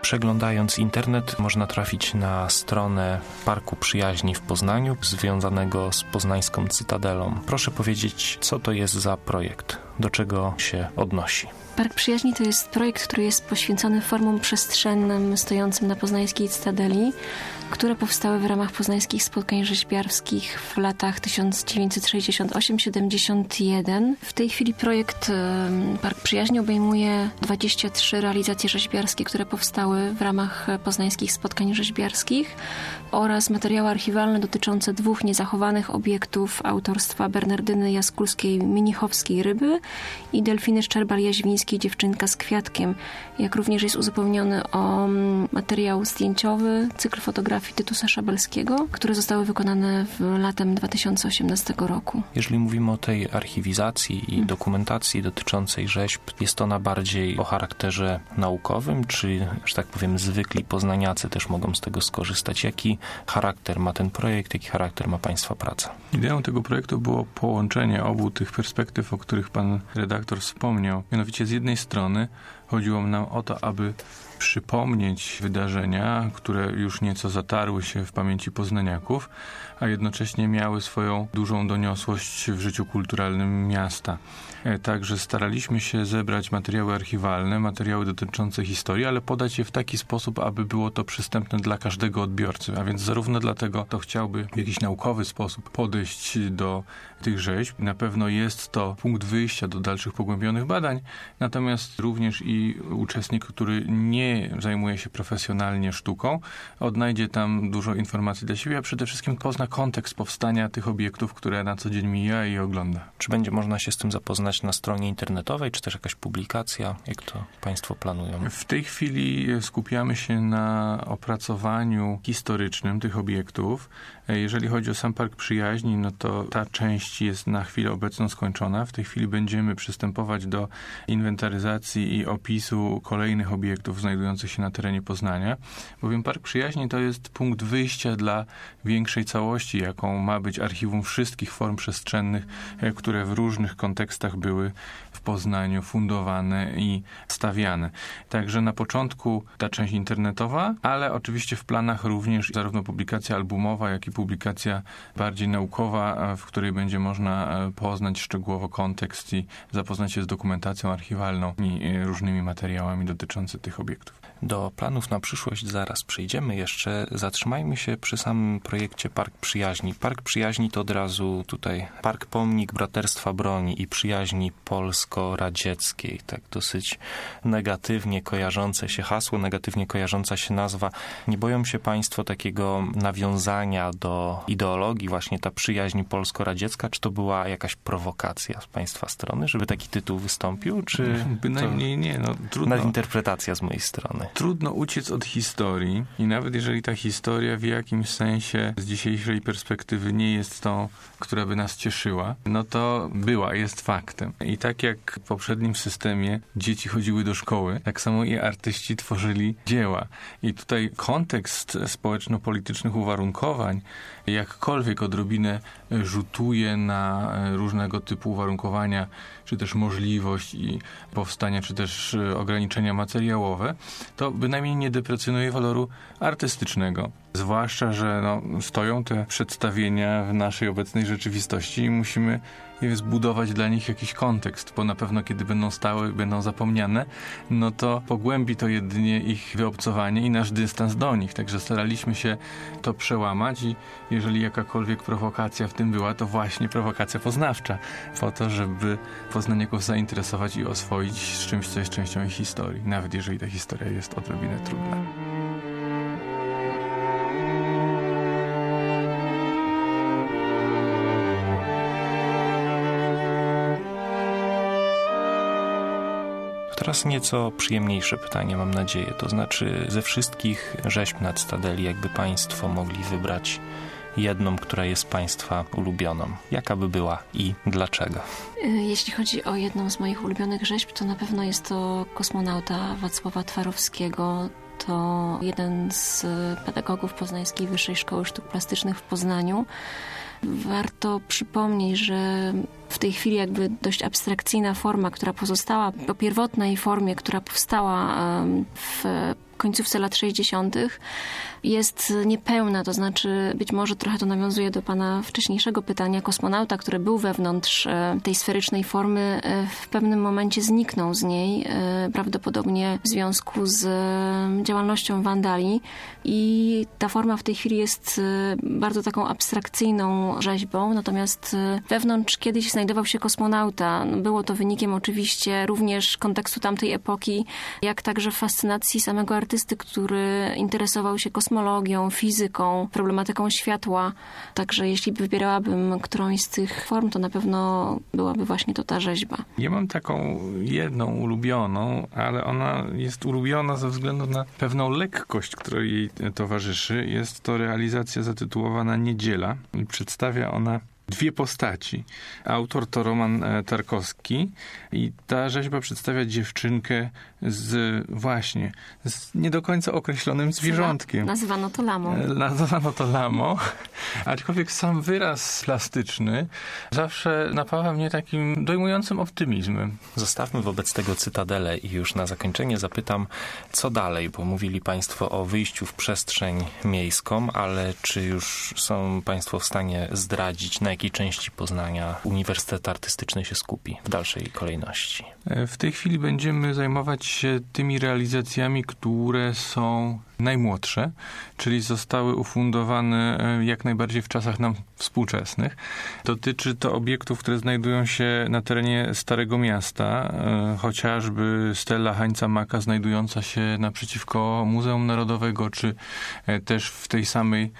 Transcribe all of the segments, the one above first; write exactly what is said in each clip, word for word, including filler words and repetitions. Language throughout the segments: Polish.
Przeglądając internet można trafić na stronę Parku Przyjaźni w Poznaniu, związanego z poznańską Cytadelą. Proszę powiedzieć, co to jest za projekt? Do czego się odnosi? Park Przyjaźni to jest projekt, który jest poświęcony formom przestrzennym stojącym na poznańskiej Cytadeli, które powstały w ramach poznańskich spotkań rzeźbiarskich w latach tysiąc dziewięćset sześćdziesiąt osiem do siedemdziesiąt jeden. W tej chwili projekt Park Przyjaźni obejmuje dwadzieścia trzy realizacje rzeźbiarskie, które powstały w ramach poznańskich spotkań rzeźbiarskich oraz materiały archiwalne dotyczące dwóch niezachowanych obiektów autorstwa Bernardyny Jaskulskiej-Minichowskiej Ryby i Delfiny Szczerbal-Jaźwińskiej Dziewczynka z kwiatkiem, jak również jest uzupełniony o materiał zdjęciowy, cykl fotografii Tytusa Szabelskiego, które zostały wykonane w latem dwa tysiące osiemnastego roku. Jeżeli mówimy o tej archiwizacji i hmm. dokumentacji dotyczącej rzeźb, jest ona bardziej o charakterze naukowym, czy, że tak powiem, zwykli poznaniacy też mogą z tego skorzystać? Jaki charakter ma ten projekt, jaki charakter ma Państwa praca? Ideą tego projektu było połączenie obu tych perspektyw, o których pan redaktor wspomniał. Mianowicie z jednej strony chodziło nam o to, aby przypomnieć wydarzenia, które już nieco zatarły się w pamięci poznaniaków, a jednocześnie miały swoją dużą doniosłość w życiu kulturalnym miasta. Także staraliśmy się zebrać materiały archiwalne, materiały dotyczące historii, ale podać je w taki sposób, aby było to przystępne dla każdego odbiorcy. A więc zarówno dlatego, kto chciałby w jakiś naukowy sposób podejść do tych rzeźb. Na pewno jest to punkt wyjścia do dalszych pogłębionych badań, natomiast również i uczestnik, który nie zajmuje się profesjonalnie sztuką, odnajdzie tam dużo informacji dla siebie, a przede wszystkim pozna kontekst powstania tych obiektów, które na co dzień mija i ogląda. Czy będzie można się z tym zapoznać na stronie internetowej, czy też jakaś publikacja? Jak to Państwo planują? W tej chwili skupiamy się na opracowaniu historycznym tych obiektów. Jeżeli chodzi o sam Park Przyjaźni, no to ta część jest na chwilę obecną skończona. W tej chwili będziemy przystępować do inwentaryzacji i opisu kolejnych obiektów znajdujących się na terenie Poznania, bowiem Park Przyjaźni to jest punkt wyjścia dla większej całości, jaką ma być archiwum wszystkich form przestrzennych, które w różnych kontekstach były w Poznaniu fundowane i stawiane. Także na początku ta część internetowa, ale oczywiście w planach również zarówno publikacja albumowa, jak i publikacja bardziej naukowa, w której będzie można poznać szczegółowo kontekst i zapoznać się z dokumentacją archiwalną i różnymi materiałami dotyczącymi tych obiektów. Do planów na przyszłość zaraz przejdziemy. Jeszcze zatrzymajmy się przy samym projekcie Park Przyjaźni. Park Przyjaźni to od razu tutaj Park Pomnik Braterstwa Broni i Przyjaźni Polsko-Radzieckiej. Tak dosyć negatywnie kojarzące się hasło, negatywnie kojarząca się nazwa. Nie boją się Państwo takiego nawiązania do ideologii, właśnie ta przyjaźń polsko-radziecka? Czy to była jakaś prowokacja z Państwa strony, żeby taki tytuł wystąpił? Czy bynajmniej nie. No, trudno. Nadinterpretacja z mojej strony. Trudno uciec od historii i nawet jeżeli ta historia w jakimś sensie z dzisiejszej perspektywy nie jest tą, która by nas cieszyła, no to była, jest faktem. I tak jak w poprzednim systemie dzieci chodziły do szkoły, tak samo i artyści tworzyli dzieła. I tutaj kontekst społeczno-politycznych uwarunkowań jakkolwiek odrobinę rzutuje na różnego typu uwarunkowania, czy też możliwość i powstania, czy też ograniczenia materiałowe, to bynajmniej nie deprecjonuje waloru artystycznego. Zwłaszcza, że no, stoją te przedstawienia w naszej obecnej rzeczywistości i musimy zbudować dla nich jakiś kontekst, bo na pewno kiedy będą stały, będą zapomniane, no to pogłębi to jedynie ich wyobcowanie i nasz dystans do nich. Także staraliśmy się to przełamać i jeżeli jakakolwiek prowokacja w tym była, to właśnie prowokacja poznawcza, po to, żeby poznaniaków zainteresować i oswoić z czymś, co jest częścią ich historii, nawet jeżeli ta historia jest odrobinę trudna. Teraz nieco przyjemniejsze pytanie, mam nadzieję. To znaczy, ze wszystkich rzeźb na Cytadeli, jakby Państwo mogli wybrać jedną, która jest Państwa ulubioną. Jaka by była i dlaczego? Jeśli chodzi o jedną z moich ulubionych rzeźb, to na pewno jest to Kosmonauta Wacława Twarowskiego. To jeden z pedagogów Poznańskiej Wyższej Szkoły Sztuk Plastycznych w Poznaniu. Warto przypomnieć, że w tej chwili jakby dość abstrakcyjna forma, która pozostała po pierwotnej formie, która powstała w końcówce lat sześćdziesiątych jest niepełna, to znaczy być może trochę to nawiązuje do pana wcześniejszego pytania. Kosmonauta, który był wewnątrz tej sferycznej formy, w pewnym momencie zniknął z niej, prawdopodobnie w związku z działalnością wandali i ta forma w tej chwili jest bardzo taką abstrakcyjną rzeźbą, natomiast wewnątrz kiedyś znajdował się kosmonauta. Było to wynikiem oczywiście również kontekstu tamtej epoki, jak także fascynacji samego artysty, który interesował się kosmologią, fizyką, problematyką światła. Także jeśli wybierałabym którąś z tych form, to na pewno byłaby właśnie to ta rzeźba. Ja mam taką jedną ulubioną, ale ona jest ulubiona ze względu na pewną lekkość, która jej towarzyszy. Jest to realizacja zatytułowana Niedziela i przedstawia ona dwie postaci. Autor to Roman Tarkowski i ta rzeźba przedstawia dziewczynkę z właśnie z nie do końca określonym zwierzątkiem. Nazywano to lamą. Nazywano to lamą, aczkolwiek sam wyraz plastyczny zawsze napawa mnie takim dojmującym optymizmem. Zostawmy wobec tego Cytadelę i już na zakończenie zapytam, co dalej, bo mówili państwo o wyjściu w przestrzeń miejską, ale czy już są państwo w stanie zdradzić, na jakiej części Poznania Uniwersytet Artystyczny się skupi w dalszej kolejności? W tej chwili będziemy zajmować się tymi realizacjami, które są najmłodsze, czyli zostały ufundowane jak najbardziej w czasach nam współczesnych. Dotyczy to obiektów, które znajdują się na terenie Starego Miasta, chociażby stela Hańca Maka znajdująca się naprzeciwko Muzeum Narodowego, czy też w tej samej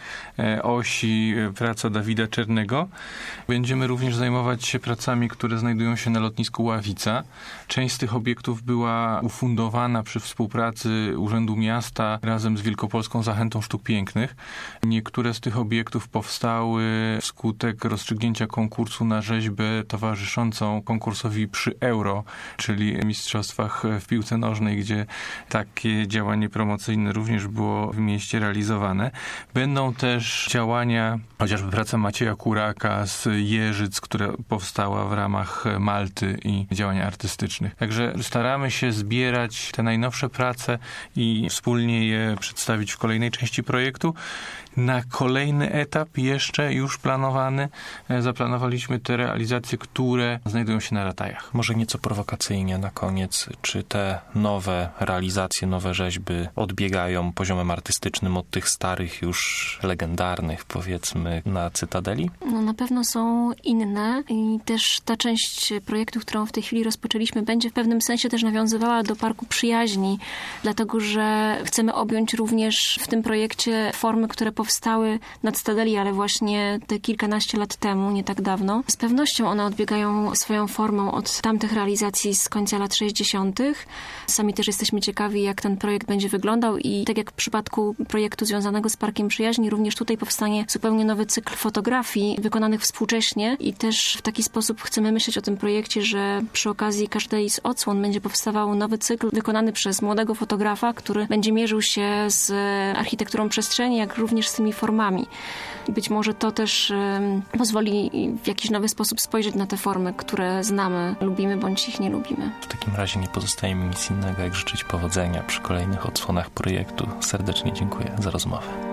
osi praca Dawida Czernego. Będziemy również zajmować się pracami, które znajdują się na lotnisku Ławica. Część z tych obiektów była ufundowana przy współpracy Urzędu Miasta razem z Wielkopolską Zachętą Sztuk Pięknych. Niektóre z tych obiektów powstały wskutek rozstrzygnięcia konkursu na rzeźbę towarzyszącą konkursowi przy Euro, czyli mistrzostwach w piłce nożnej, gdzie takie działanie promocyjne również było w mieście realizowane. Będą też działania, chociażby praca Macieja Kuraka z Jeżyc, która powstała w ramach Malty i działań artystycznych. Także staramy się zbierać te najnowsze prace i wspólnie je przedstawić w kolejnej części projektu. Na kolejny etap jeszcze już planowany zaplanowaliśmy te realizacje, które znajdują się na ratajach. Może nieco prowokacyjnie na koniec, czy te nowe realizacje, nowe rzeźby odbiegają poziomem artystycznym od tych starych, już legendarnych, powiedzmy, na Cytadeli? No na pewno są inne i też ta część projektu, którą w tej chwili rozpoczęliśmy, będzie w pewnym sensie też nawiązywała do Parku Przyjaźni, dlatego że chcemy objąć również w tym projekcie formy, które powstały na Cytadeli, ale właśnie te kilkanaście lat temu, nie tak dawno. Z pewnością one odbiegają swoją formą od tamtych realizacji z końca lat sześćdziesiątych. Sami też jesteśmy ciekawi, jak ten projekt będzie wyglądał i tak jak w przypadku projektu związanego z Parkiem Przyjaźni, również tutaj powstanie zupełnie nowy cykl fotografii wykonanych współcześnie i też w taki sposób chcemy myśleć o tym projekcie, że przy okazji każdej z odsłon będzie powstawał nowy cykl wykonany przez młodego fotografa, który będzie mierzył się z architekturą przestrzeni, jak również z tymi formami. Być może to też um, pozwoli w jakiś nowy sposób spojrzeć na te formy, które znamy, lubimy bądź ich nie lubimy. W takim razie nie pozostaje mi nic innego, jak życzyć powodzenia przy kolejnych odsłonach projektu. Serdecznie dziękuję za rozmowę.